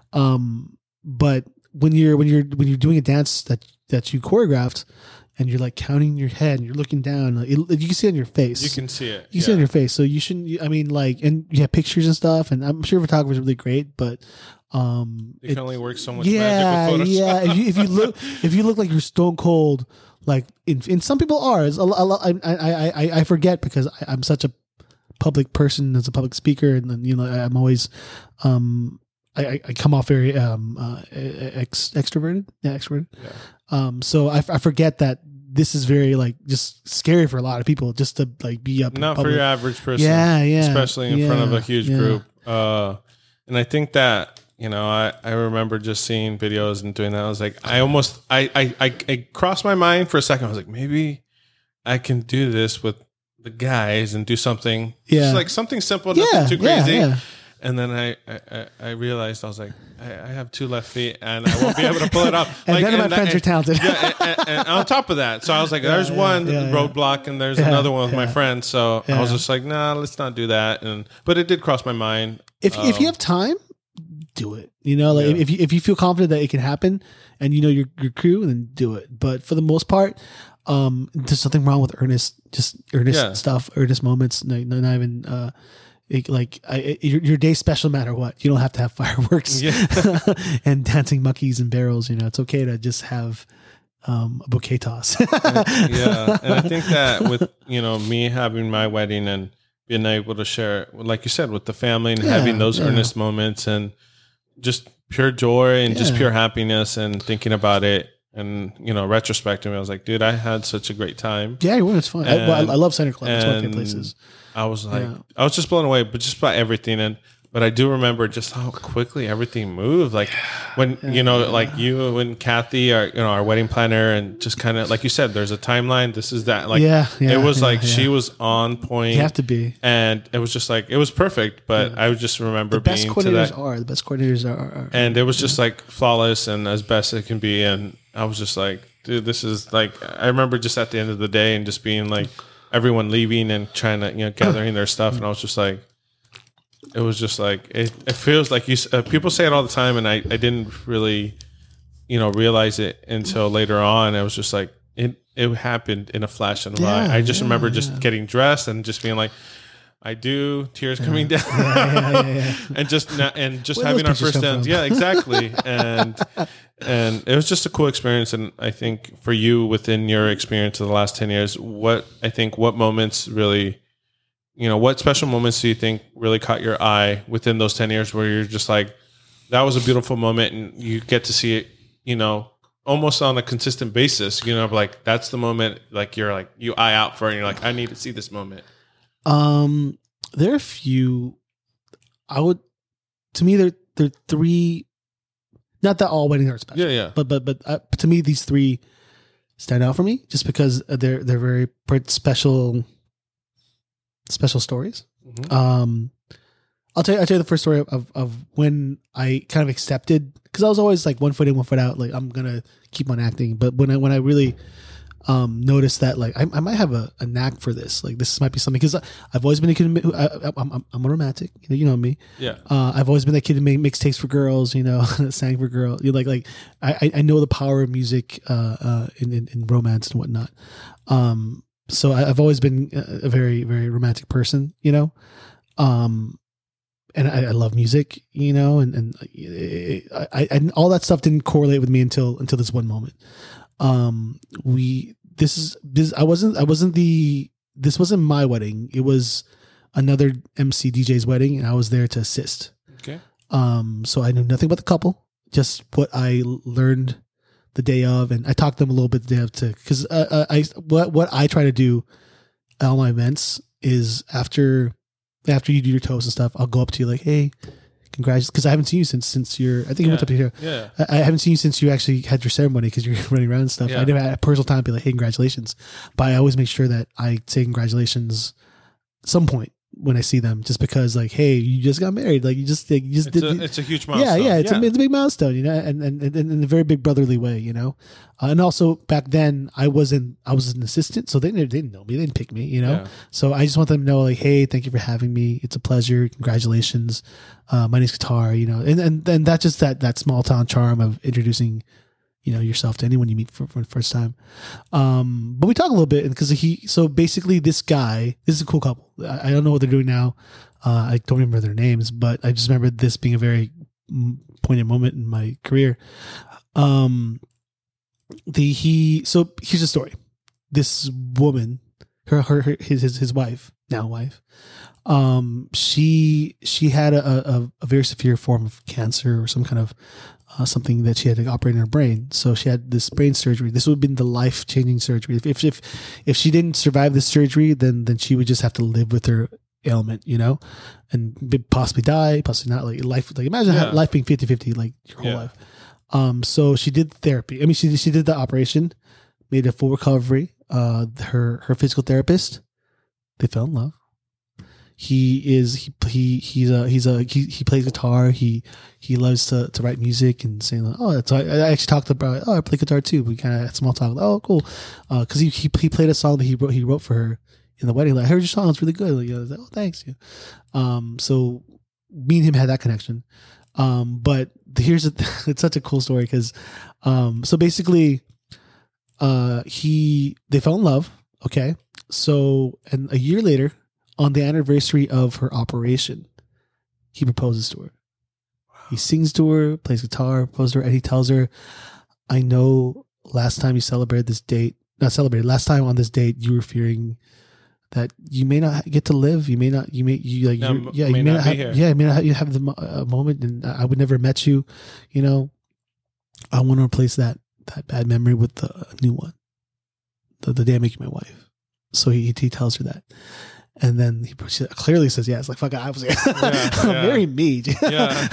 But when you're doing a dance that you choreographed, and you're like counting your head and you're looking down, like, you can see it on your face. You can see it. You see it on your face. So you shouldn't, I mean, like, and you have pictures and stuff, and I'm sure photographers are really great, but it can only work so much magic with Photoshop. Yeah. if you look like you're stone cold, like in some people are. I forget because I'm such a public person as a public speaker, and then I'm always I come off very extroverted. Yeah, extroverted. Yeah. So I forget that this is very like just scary for a lot of people just to like be up. Not for your average person. Yeah. Especially in front of a huge group. And I think that, I remember just seeing videos and doing that. I was like, I crossed my mind for a second. I was like, maybe I can do this with the guys and do something. Yeah. Just like something simple, nothing too crazy. Yeah. And then I realized, I was like, I have 2 left feet and I won't be able to pull it off. And none of my friends are talented. And on top of that, so I was like, there's one roadblock and there's another one with my friends. So I was just like, nah, let's not do that. But it did cross my mind. If you have time, do it. If you feel confident that it can happen and your crew, then do it. But for the most part, there's nothing wrong with earnest stuff, earnest moments. Not even. Your day's special no matter what. You don't have to have fireworks and dancing monkeys and barrels. It's okay to just have a bouquet toss. And I think that with me having my wedding and being able to share, like you said, with the family and having those earnest moments and just pure joy and just pure happiness and thinking about it. And, retrospecting, I was like, dude, I had such a great time. Yeah, it's fun. I love Center Club. It's one of my favorite places. I was like, I was just blown away, but just by everything. And But I do remember just how quickly everything moved. Like when, like you and Kathy are, our wedding planner, and just kind of, like you said, there's a timeline. This is that. Like, it was she was on point. You have to be. And it was just like, it was perfect. But I would just remember the best being coordinators to that. are. The best coordinators are. And it was just like flawless and as best it can be. And I was just like, dude, this is like, I remember just at the end of the day and just being like, everyone leaving and trying to, gathering their stuff. And I was just like, it was just like, it feels like people say it all the time. And I didn't really, realize it until later on. I was just like, it happened in a flash of an eye. I just remember just getting dressed and just being like, I do, tears coming down, and just having our first dance. Yeah, exactly. And it was just a cool experience. And I think for you, within your experience of the last 10 years, what moments really, what special moments do you think really caught your eye within those 10 years where you're just like, that was a beautiful moment and you get to see it, almost on a consistent basis, like that's the moment, like you're like, you eye out for it and you're like, I need to see this moment. There are a few. To me, there are three. Not that all weddings are special. Yeah. But to me, these three stand out for me just because they're very special stories. Mm-hmm. I'll tell you the first story of when I kind of accepted, because I was always like 1 foot in, 1 foot out. Like I'm gonna keep on acting, but when I really noticed that like I might have a knack for this. Like this might be something, because I've always been a kid. I'm a romantic. You know me. Yeah. I've always been that kid who made mixtapes for girls. Sang for girls. Like I know the power of music in romance and whatnot. So I've always been a very, very romantic person. And I love music. And I all that stuff didn't correlate with me until this one moment. This wasn't my wedding. It was another MC DJ's wedding, and I was there to assist. Okay. So I knew nothing about the couple, just what I learned the day of, and I talked to them a little bit the day of too, because what I try to do at all my events is after you do your toast and stuff, I'll go up to you like, hey, congratulations, because I haven't seen you since I think you went up to here. Yeah. I haven't seen you since you actually had your ceremony, because you're running around and stuff. Yeah. I never had a personal time to be like, hey, congratulations. But I always make sure that I say congratulations at some point when I see them, just because like, hey, you just got married. Like you just did. It's a huge milestone. Yeah. It's a big milestone, and in a very big brotherly way, and also back then I was an assistant, so they didn't know me. They didn't pick me, Yeah. So I just want them to know like, hey, thank you for having me. It's a pleasure. Congratulations. My name's Qatar, and that's just that small town charm of introducing, yourself to anyone you meet for the first time. But we talk a little bit, because so basically this is a cool couple. I don't know what they're doing now. I don't remember their names, but I just remember this being a very poignant moment in my career. So here's the story. This woman, his wife, now wife, she had a very severe form of cancer or some kind of something that she had to operate in her brain. So she had this brain surgery. This would have been the life-changing surgery. If she didn't survive this surgery, then she would just have to live with her ailment, and possibly die, possibly not. Like life, like imagine life being 50-50, like your whole life. So she did therapy. I mean, she did the operation, made a full recovery. Her physical therapist, they fell in love. He plays guitar. He loves to write music and saying like, oh, so I actually talked about, I play guitar too. We kind of had small talk. Oh, cool. Cause he played a song that he wrote for her in the wedding. Like, I heard your song. It's really good. Like, I was like, oh, thanks. So me and him had that connection. But it's such a cool story. Cause, so basically, they fell in love. Okay. So, and a year later, on the anniversary of her operation, he proposes to her. He sings to her, plays guitar, proposes to her, and he tells her, I know last time last time on this date, you were fearing that you may not get to live. You may not have the moment, and I would never have met you. I want to replace that bad memory with a new one. The day I make you my wife. So he tells her that. And then he clearly says yes. Like, fuck, I was marry me. Yeah.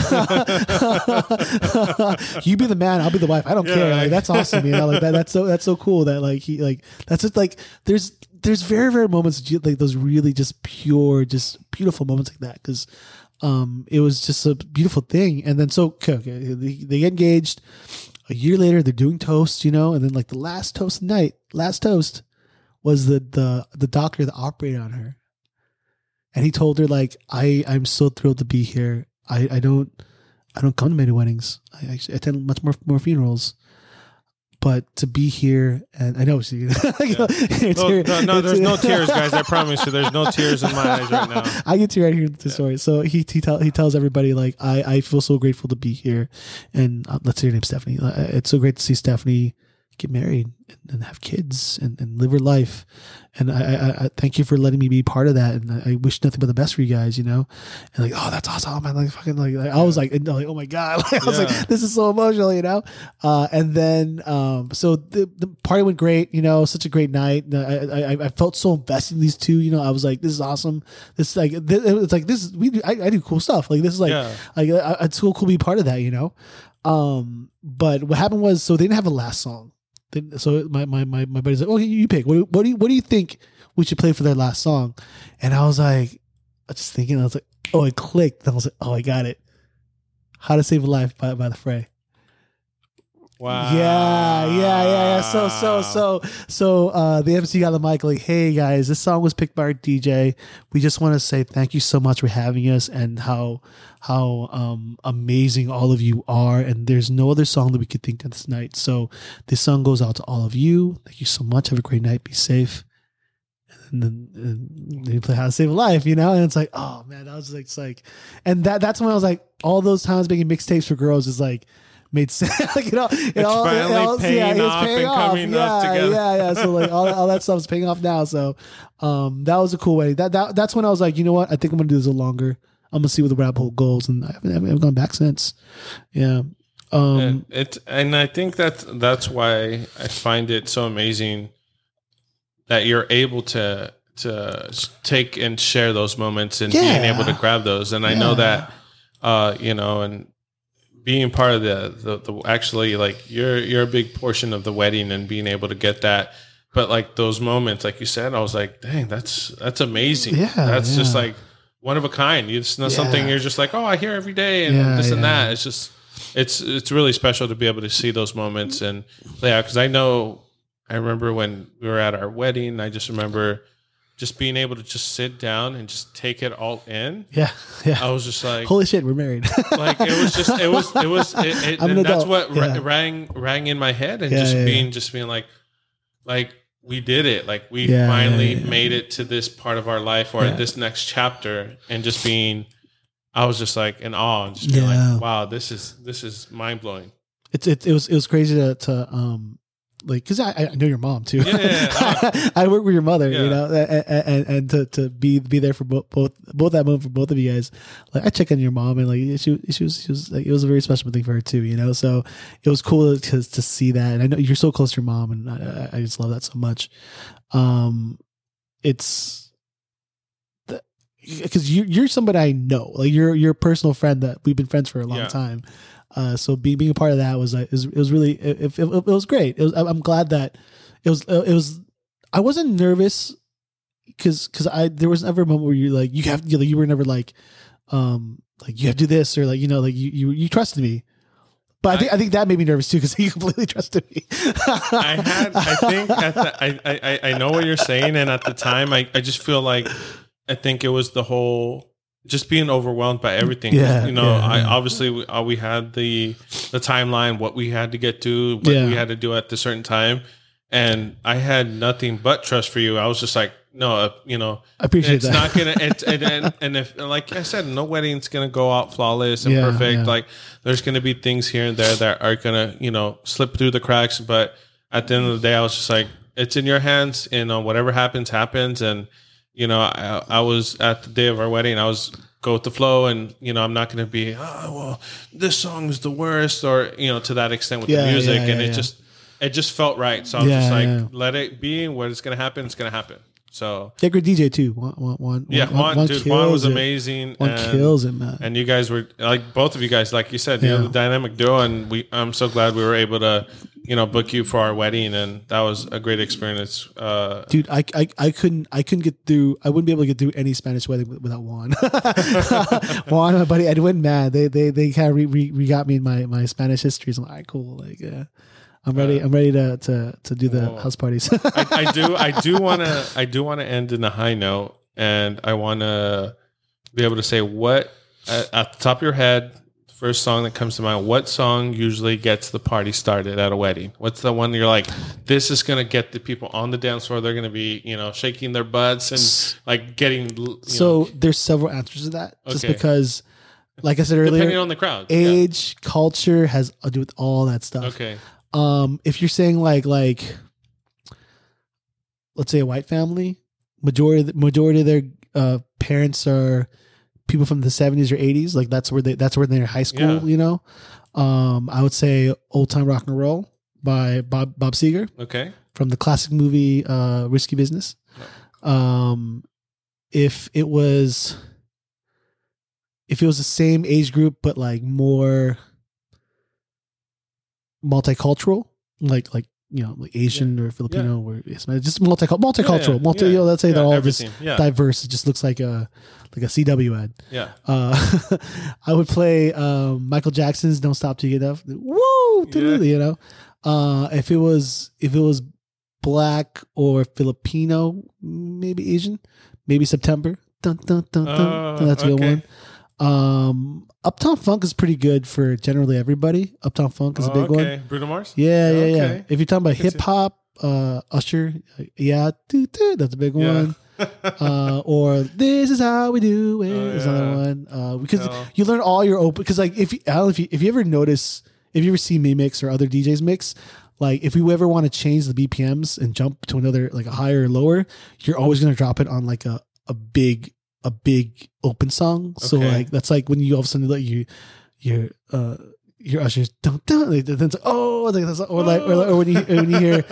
You be the man, I'll be the wife. I don't care. Like, that's awesome. Like that's so cool that like he like that's just like there's very very moments like those really just pure, just beautiful moments like that because it was just a beautiful thing. And then so they get engaged. A year later, they're doing toasts, and then like the last toast was the doctor that operated on her. And he told her, like, I'm so thrilled to be here. I don't come to many weddings. I actually attend much more funerals. But to be here, and I know, see, there's no tears, guys. I promise you, there's no tears in my eyes right now. I get to right here the story. So he tells everybody, like, I feel so grateful to be here. And let's say your name, Stephanie. It's so great to see Stephanie get married and have kids and live her life. And I thank you for letting me be part of that. And I wish nothing but the best for you guys, And like, oh, that's awesome, man. Like fucking like I was like, oh my God. Like, I was like, this is so emotional, And then so the party went great, such a great night. I felt so invested in these two, I was like, this is awesome. This is like it's like this is I do cool stuff. Like this is like it's so cool to be part of that, But what happened was, so they didn't have a last song. So my buddy's like, oh, you pick. What do you think we should play for their last song? And I was like, I was like, oh, it clicked. And I was like, oh, I got it. How to Save a Life by the Fray. Wow. Yeah. So the MC got the mic like, hey guys, this song was picked by our DJ. We just want to say thank you so much for having us and how amazing all of you are. And there's no other song that we could think of this night. So this song goes out to all of you. Thank you so much. Have a great night. Be safe. And then you play How to Save a Life, And it's like, oh man, that was like, it's like, and that's when I was like, all those times making mixtapes for girls is like, made sense. Like, it's finally paying off and coming up together. Yeah. So like all that stuff's paying off now. So that was a cool way. That's when I was like, you know what? I think I'm gonna do this a little longer. I'm gonna see where the rabbit hole goes, and I haven't gone back since. Yeah. And I think that's why I find it so amazing that you're able to take and share those moments and being able to grab those. And I know that and being part of the actually, like, you're a big portion of the wedding and being able to get that. But like those moments, like you said, I was like, dang, that's amazing. Yeah, that's just like one of a kind. It's not something you're just like, oh, I hear every day and this and that. It's just, it's really special to be able to see those moments and play out. Because I remember when we were at our wedding, I just remember just being able to just sit down and just take it all in. Yeah. I was just like, holy shit, we're married. Like it was and that's what rang in my head, and just being like we did it. Like we finally made it to this part of our life or this next chapter, and just being, I was just like in awe and just being like, wow, this is mind blowing. It was crazy to like, cause I know your mom too. Yeah. I work with your mother, and to be there for both that moment for both of you guys. Like I check on your mom, and like she was like, it was a very special thing for her too, So it was cool to see that. And I know you're so close to your mom, and I just love that so much. It's because you're somebody I know, like you're a personal friend that we've been friends for a long time. So being a part of that was it was really it was great. I'm glad that it was. I wasn't nervous because there was never a moment where you like you were never like you have to do this or like you trusted me. But I think that made me nervous too because he completely trusted me. I know what you're saying, and at the time I just feel like I think it was the whole. Just being overwhelmed by everything. Obviously we had the timeline, what we had to get to, what we had to do at the certain time. And I had nothing but trust for you. I was just like, no, I appreciate it's that. It's not going to, and if, like I said, no wedding's going to go out flawless and perfect. Yeah. Like there's going to be things here and there that are going to, slip through the cracks. But at the end of the day, I was just like, it's in your hands, whatever happens. And, I was at the day of our wedding. I was go with the flow, and I'm not going to be, this song is the worst, or to that extent with the music. It just felt right. So I was just like, let it be. What is going to happen? It's going to happen. So yeah, good DJ too. Juan was amazing. Juan kills it, man. And you guys were like both of you guys, like you said, the dynamic duo, and I'm so glad we were able to, book you for our wedding, and that was a great experience. Dude, I couldn't get through. I wouldn't be able to get through any Spanish wedding without Juan. Juan, my buddy, I went mad. They kind of re got me in my Spanish history. So I'm like, all right, cool. Like, I'm ready. I'm ready to do the house parties. I do want to end in a high note, and I want to be able to say what at the top of your head, first song that comes to mind. What song usually gets the party started at a wedding? What's the one you're like, this is going to get the people on the dance floor? They're going to be shaking their butts and like getting. So there's several answers to that, just because, like I said earlier, depending on the crowd, age, culture has to do with all that stuff. Okay. If you're saying like let's say a white family, majority of their parents are people from the 70s or 80s, like that's where they're in high school, I would say Old Time Rock and Roll by Bob Seger. Okay. From the classic movie Risky Business. If it was the same age group but like more multicultural, like Asian or Filipino or just multicultural. Let's say they're all just diverse. It just looks like a CW ad. Yeah. I would play Michael Jackson's "Don't Stop Till You Get Enough." Woo! If it was Black or Filipino, maybe Asian, maybe September. Dun, dun, dun, dun. That's a good one. Uptown Funk is pretty good for generally everybody. Uptown Funk is a big one. Bruno Mars? Yeah. If you're talking about hip hop, Usher, that's a big one. Or This Is How We Do It is another one. Because you learn all your open, because like if you ever notice, if you ever see me mix or other DJs mix, like if you ever want to change the BPMs and jump to another, like a higher or lower, you're always going to drop it on like a big open song. So like that's like when you all of a sudden like your Usher's dun dun, like, then it's like, or when you hear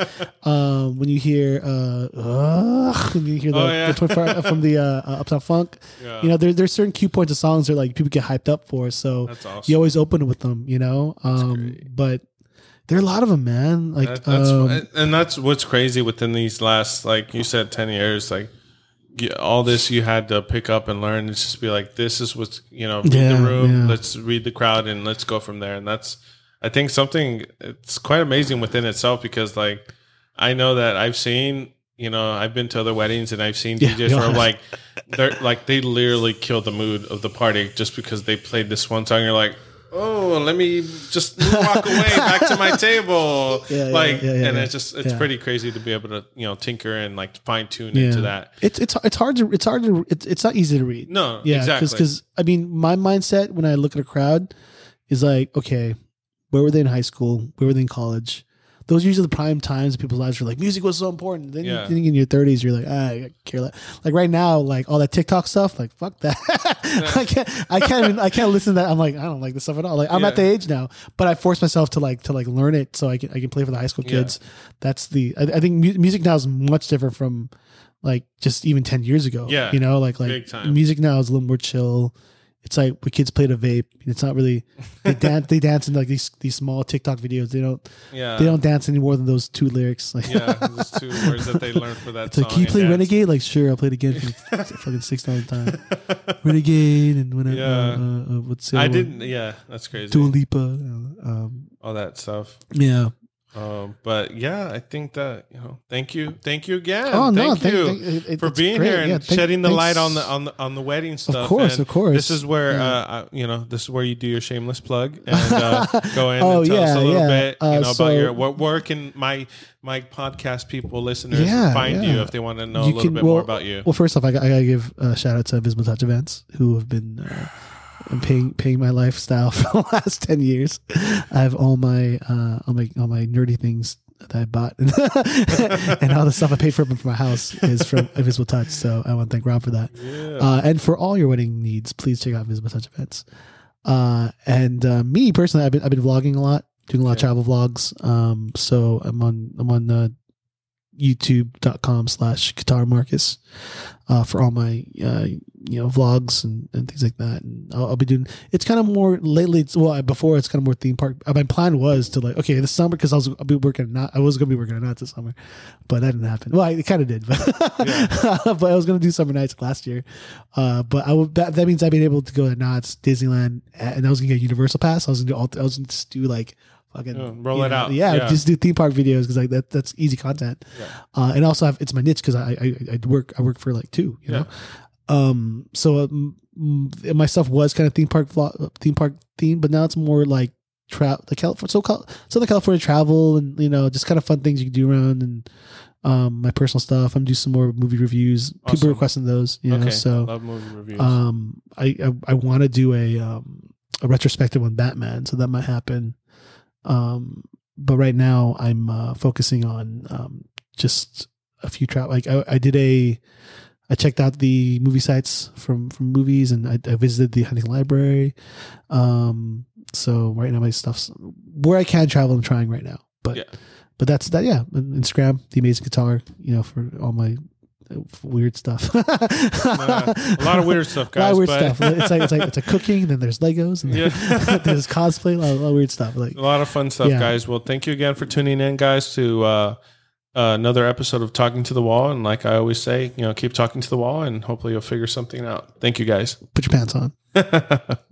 the 24 from the Uptown Funk, there's certain cue points of songs that like people get hyped up for. So that's awesome. You always open with them, but there are a lot of them, man. Like that's what's crazy within these last, like you said, 10 years, like. All this you had to pick up and learn. It's just be like, this is what's read the room. Let's read the crowd and let's go from there. And that's, I think, something it's quite amazing within itself, because like I know that I've seen, I've been to other weddings and I've seen DJs where like they're like they literally kill the mood of the party just because they played this one song. You're like, oh, let me just walk away back to my table. And it's pretty crazy to be able to, tinker and like fine tune into that. It's not easy to read. No, exactly. Because I mean, my mindset when I look at a crowd is like, okay, where were they in high school? Where were they in college? Those are usually the prime times in people's lives where like music was so important. Then you think in your 30s, you're like, I care less. Like right now, like all that TikTok stuff, like fuck that. I can't listen to that. I'm like, I don't like this stuff at all. Like I'm at the age now, but I force myself to learn it so I can play for the high school kids. That's I think music now is much different from like just even 10 years ago. Yeah, like big time. Music now is a little more chill. It's like when kids play to vape. It's not really they dance in like these small TikTok videos. They don't dance any more than those two lyrics. Like those two words that they learned for that it's song. Like, can you play Renegade? Like sure, I'll play it again for the fucking 6th time. Renegade and when what's the other one? That's crazy. Dua Lipa, all that stuff. Yeah. But I think that thank you again. Oh no, thank you for being here and shedding the light on the wedding stuff. Of course. This is where this is where you do your shameless plug and go in and tell us a little bit about your where can my podcast people listeners find you if they want to know a little bit more about you. Well, first off, I gotta give a shout out to Invisible Touch Events who have been. I'm paying my lifestyle for the last 10 years. I have all my nerdy things that I bought and all the stuff I paid for my house is from Invisible Touch. So I want to thank Rob for that. Yeah. And for all your wedding needs, please check out Invisible Touch Events. And me personally, I've been vlogging a lot, doing a lot of travel vlogs. So I'm on youtube.com/Guitar Marcus for all my vlogs and things like that. And I'll be doing. It's kind of more lately. Before it's kind of more theme park. My plan was to this summer, because I was going to be working at Knott's this summer, but that didn't happen. Well, it kind of did, but but I was going to do summer nights last year. But that means I've been able to go to Knott's, Disneyland, and I was going to get a Universal Pass. I was going to just do like fucking roll it out. Yeah, just do theme park videos, because that's easy content. Yeah. And also it's my niche, because I work for like two, you know. So my stuff was kind of theme park themed, but now it's more like Southern California travel, and just kind of fun things you can do around, and my personal stuff. I'm doing some more movie reviews. Awesome. People requesting those, so I love movie reviews. I want to do a retrospective on Batman, so that might happen. But right now I'm focusing on just a few travel. Like I checked out the movie sites from movies, and I visited the Huntington Library. So right now my stuff's where I can travel. I'm trying right now, but that's that. Yeah, Instagram, The Amazing Guitar. For all my weird stuff. A lot of weird stuff, guys. A lot of weird stuff. It's like cooking. Then there's Legos, and there's cosplay. A lot of weird stuff. Like a lot of fun stuff, guys. Well, thank you again for tuning in, guys, to another episode of Talking to the Wall. And like I always say, keep talking to the wall, and hopefully you'll figure something out. Thank you, guys. Put your pants on.